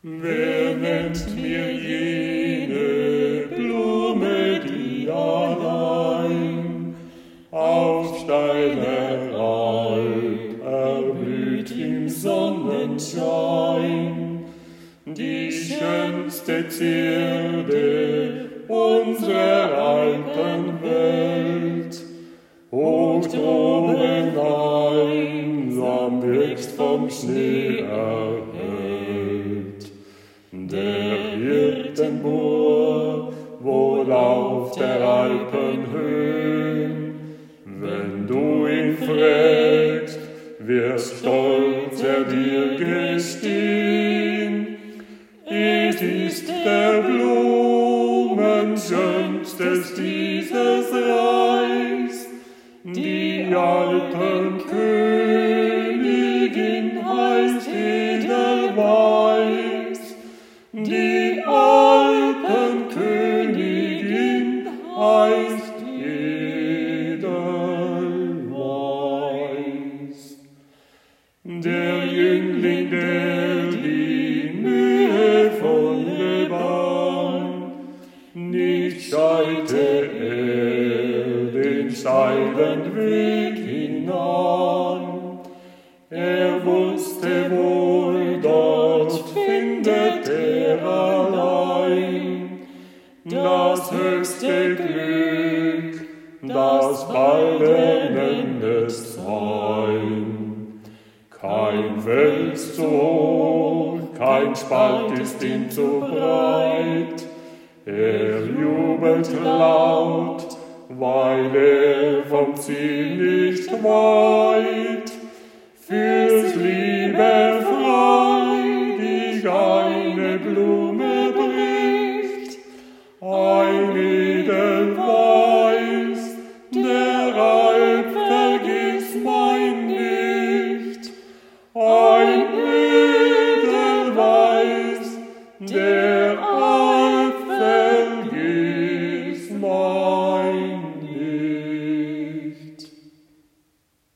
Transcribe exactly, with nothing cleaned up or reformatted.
Wer nennt mir jene Blume, die allein auf steiler Alp erblüht im Sonnenschein, die schönste Zierde unserer Alpenwelt, hoch droben einsam wächst vom Schnee erhellt. Der Hirtenmoor wohl auf der Alpenhöhen, wenn du ihn fragst, wirst stolz er dir gestehen, es ist der Blumen schönstes dieses Reichs, die Alpenkönigin heißt Edelweiß, die Alpenkönigin heißt Edelweiß. Der Jüngling, der die mühevolle Bahn nicht scheute er den steilen Weg hinan. Er wusste wohl, dort findet er allein das höchste Glück, das bald Sein. Kein Fels zu hoch, kein Spalt ist ihm zu breit, er jubelt laut, weil er vom Ziel nicht weit. Fürs Liebe freudig eine Blume bricht, ein Lied